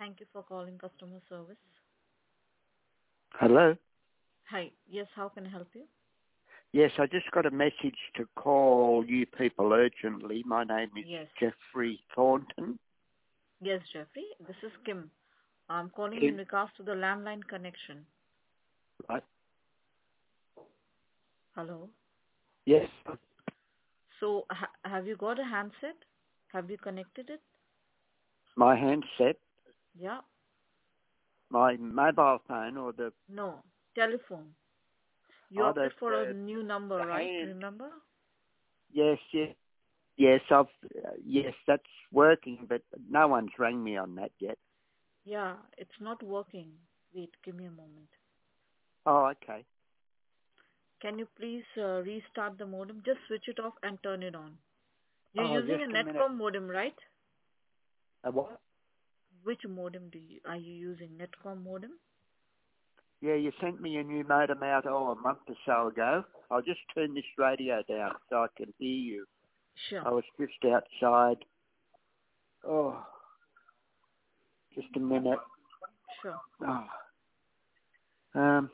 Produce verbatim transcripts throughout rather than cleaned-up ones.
Thank you for calling customer service. Hello? Hi. Yes, how can I help you? Yes, I just got a message to call you people urgently. My name is Yes. Jeffrey Thornton. Yes, Jeffrey. This is Kim. I'm calling in Kim, regards to the landline connection. right? Hello. Yes, So, ha- have you got a handset? Have you connected it? my handset, Yeah. my mobile phone, or the No. Telephone. You oh, the, opted for a the, new number, the right? hand. Remember? Yes, yes, yes. I've uh, yes, that's working, but no one's rang me on that yet. Yeah. It's not working. Wait. Give me a moment. Oh, okay. Can you please uh, restart the modem? Just switch it off and turn it on. You're Oh, using just a a minute. Netcom modem, right? A what? Which modem do you are you using? Netcom modem? Yeah, you sent me a new modem out oh a month or so ago. I'll just turn this radio down so I can hear you. Sure. I was just outside. Oh, just a minute. Sure. Oh, um,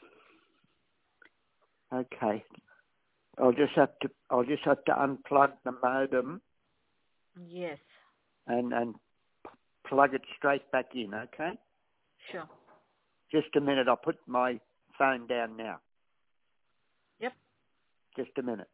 okay. I'll just have to. I'll just have to unplug the modem Yes. and and plug it straight back in. Okay. Sure. Just a minute. I'll put my phone down now. Yep. Just a minute.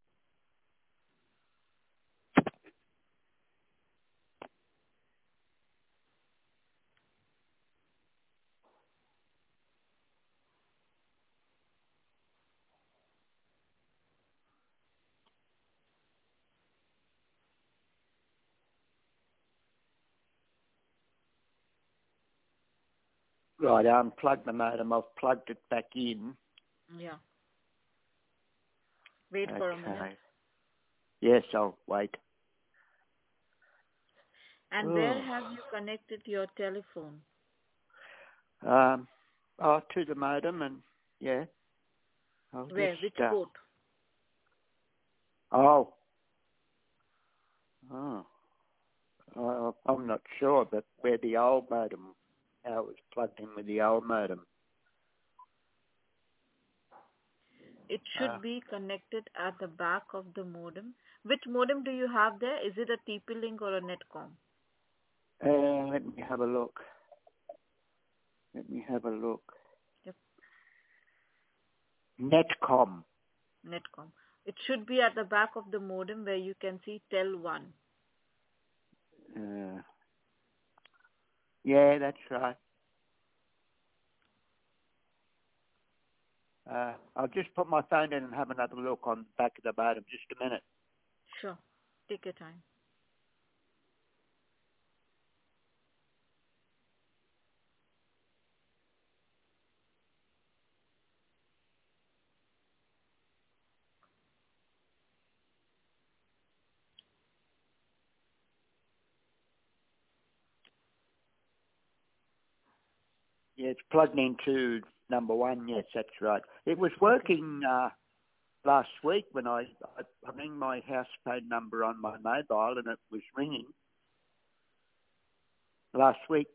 Right. I unplugged the modem. I've plugged it back in. Yeah. Wait for a minute. Okay. Yes, I'll wait. And where Oh. have you connected your telephone? Um. Oh, to the modem and yeah. I'll Where? Which just. Uh, port? oh. Oh. Uh, I'm not sure, but where the old modem, how it was plugged in with the old modem. It Uh, should be connected at the back of the modem. Which modem do you have there? Is it a T P Link or a Netcom? uh, let me have a look. Let me have a look. Yep. Netcom. Netcom. It should be at the back of the modem where you can see tel one. Uh, yeah, that's right. Uh, I'll just put my phone in and have another look on the back of the modem. Just a minute. Sure. Take your time. Yeah, it's plugged into number one. Yes, that's right. It was Okay. working uh, last week when I, I I rang my house phone number on my mobile and it was ringing last week.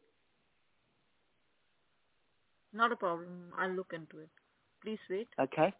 Not a problem. I'll look into it. Please wait. Okay.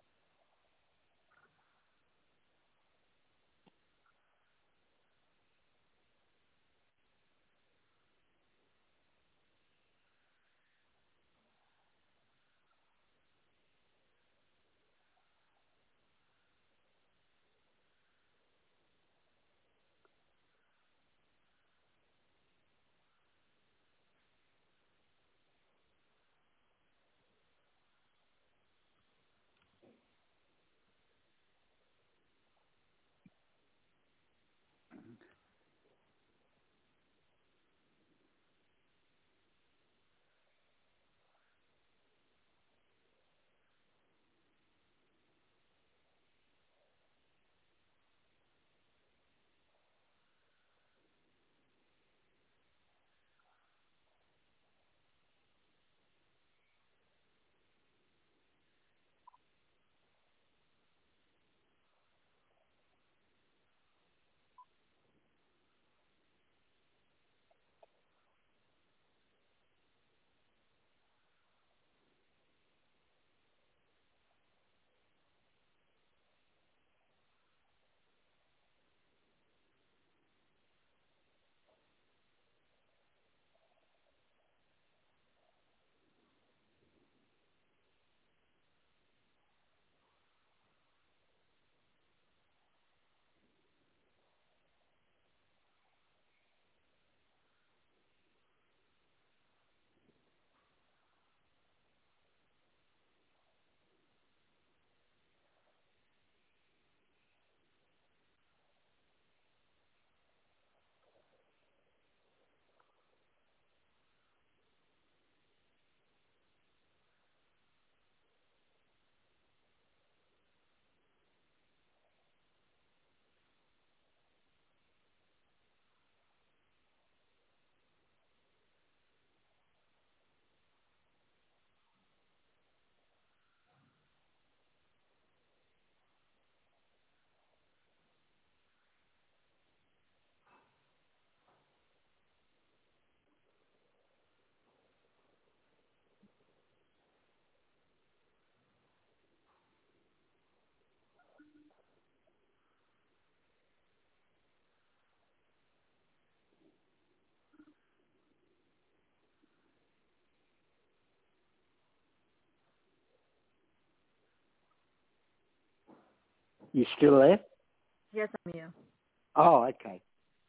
You still there? Yes, I'm here. Oh, okay.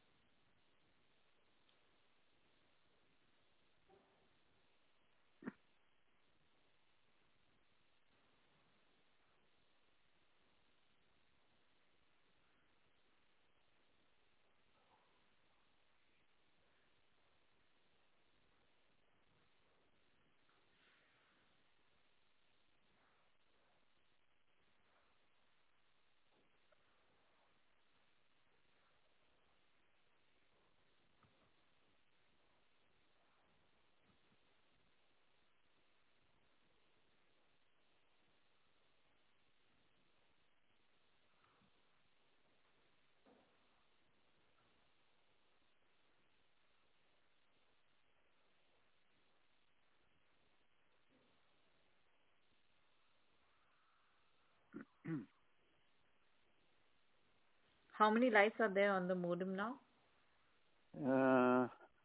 How many lights are there on the modem now? Uh,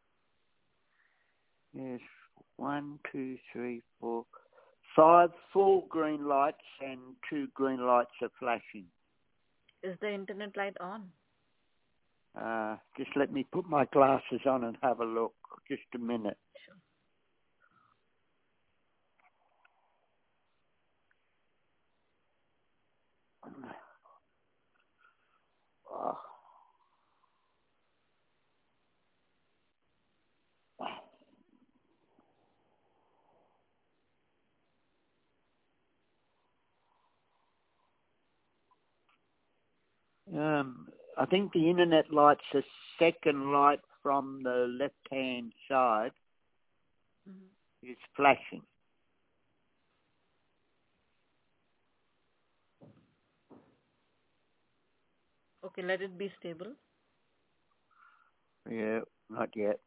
yes, one, two, three, four, five full green lights and two green lights are flashing. Is the internet light on? Uh, just let me put my glasses on and have a look. Just a minute. Sure. Oh. Um, I think the internet light's the second light from the left-hand side Mm-hmm. is flashing. Okay, let it be stable. Yeah, not yet.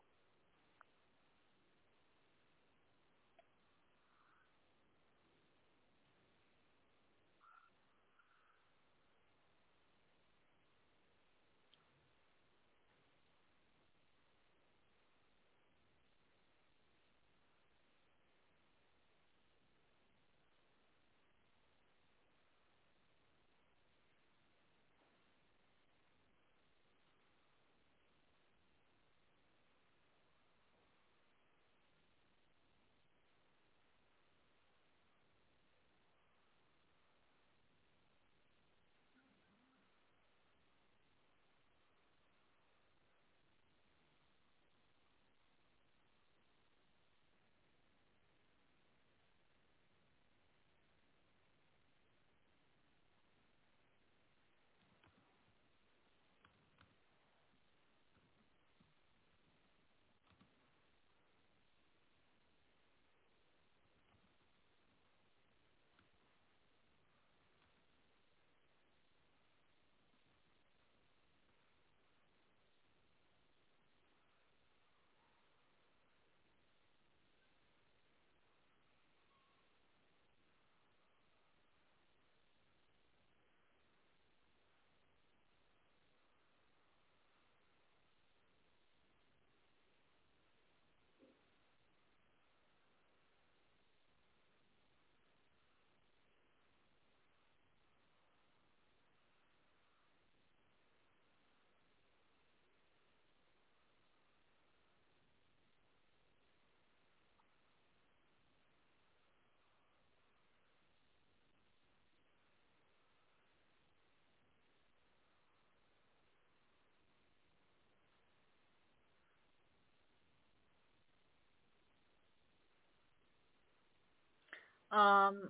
Um,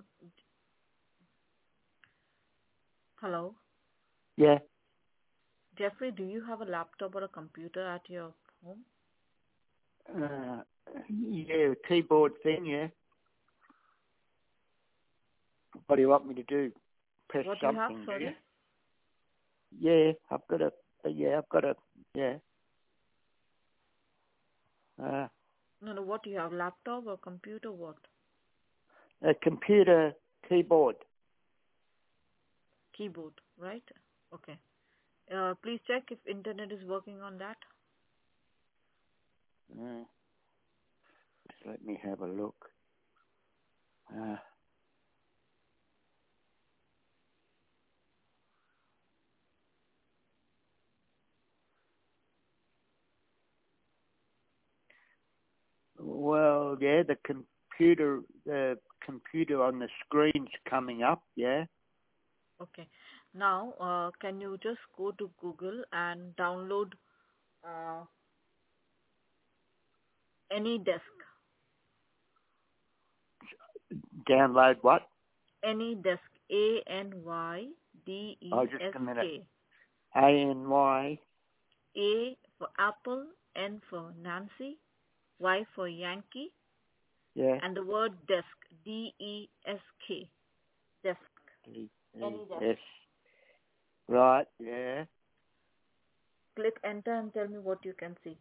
hello, Yeah. Jeffrey, do you have a laptop or a computer at your home? Uh, yeah, keyboard thing, yeah. What do you want me to do? Press What do you have, something, do you? sorry? Yeah, I've got a, yeah, I've got a, yeah. Uh, No, no, what do you have, laptop or computer, what? a computer keyboard. Keyboard, right? Okay. Uh, please check if internet is working on that. Uh, just let me have a look. Uh, Well, yeah, the computer, the computer on the screen's coming up. Yeah. Okay. Now, uh, can you just go to Google and download uh, AnyDesk? Download what? AnyDesk. A N Y D E Oh, just S a minute. K. A N Y. A for Apple, N for Nancy, Y for Yankee, Yeah. and the word desk. D E S K. Desk. D E AnyDesk. S. Right. Yeah. Click enter and tell me what you can see.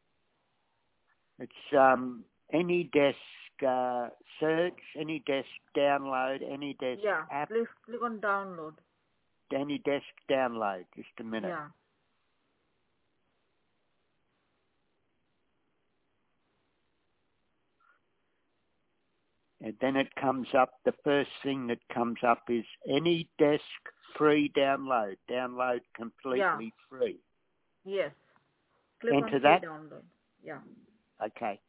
It's um AnyDesk uh, search, AnyDesk download, AnyDesk Yeah. app, Please click on download. AnyDesk download. Just a minute. Yeah. And then it comes up, the first thing that comes up is AnyDesk free download. Download completely Yeah. free. Yes. Click on Enter free that? download. Yeah. Okay.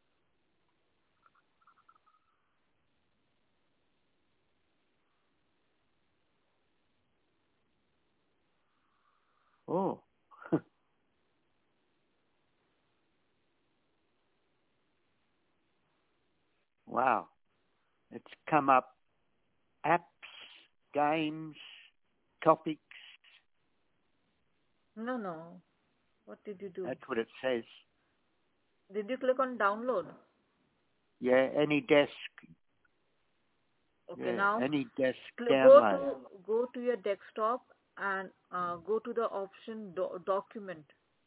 Oh. Wow. It's come up apps, games, topics. No, no. What did you do? That's what it says. Did you click on download? Yeah, AnyDesk. Okay, Yeah, now AnyDesk cl- go download. to go to your desktop and uh, go to the option do- document.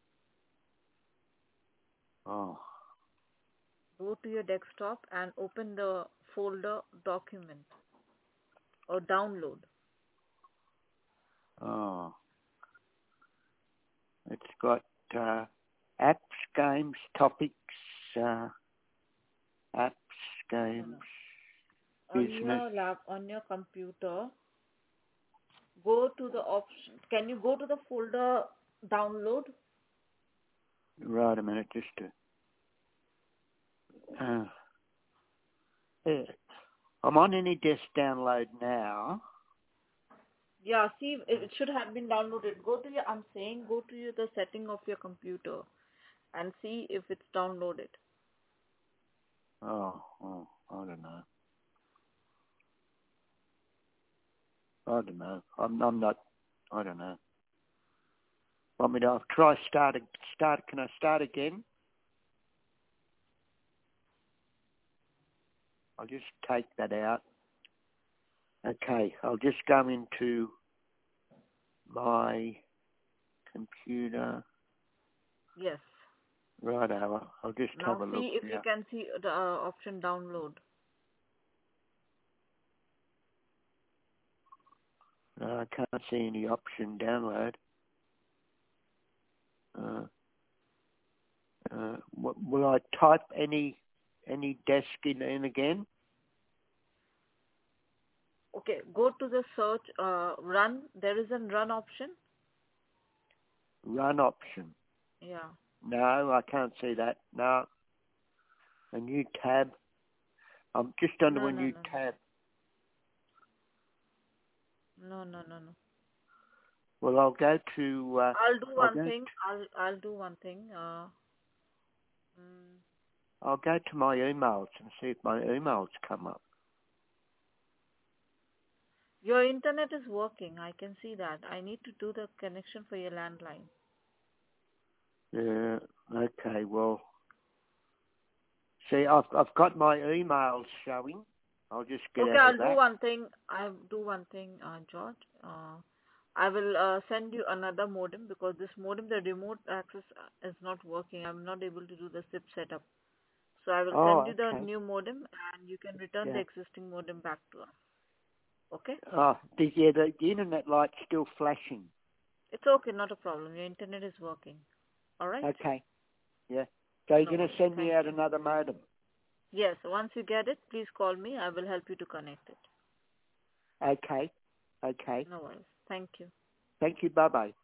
Oh. Go to your desktop and open the folder document or download. Oh. It's got uh, apps, games, topics, uh, apps, games, On business. your lap, on your computer, go to the option. Can you go to the folder download? Right a minute, just to. Uh, yeah. I'm on AnyDesk download now. Yeah, see, it it should have been downloaded. Go to your, I'm saying, go to your, the setting of your computer and see if it's downloaded. Oh, oh, I don't know. I don't know. I'm, I'm not. I don't know. Want me to I'll try start? Start? Can I start again? I'll just take that out. Okay, I'll just go into my computer. Yes. Right over. I'll just Now have a look see if you now. can see the uh, option download. No, I can't see any option download. Uh, uh, w- will I type any any desk in, in again? Okay, go to the search, uh, run. There is a run option. Run option. Yeah. No, I can't see that. No. A new tab. I'm just under No, a no, new no, tab. no, no, no, no. Well, I'll go to. Uh, I'll do I'll one go. thing. I'll I'll do one thing. Uh, mm, I'll go to my emails and see if my emails come up. your internet is working. I can see that. I need to do the connection for your landline. Yeah. Okay. Well. See, I've I've got my emails showing. I'll just get Okay, out I'll of do that. one thing. I'll do one thing, uh, George. Uh, I will uh, send you another modem because this modem, the remote access uh, is not working. I'm not able to do the SIP setup. So I will send Oh, you the okay. new modem and you can return the Yeah. existing modem back to us. Okay? Oh, the, yeah, the, the internet light's still flashing. It's okay, not a problem. Your internet is working. All right? Okay. Yeah. So you're No going to worries. send me Thank out you. another modem? Yes, once you get it, please call me. I will help you to connect it. Okay. Okay. No worries. Thank you. Thank you. Bye-bye.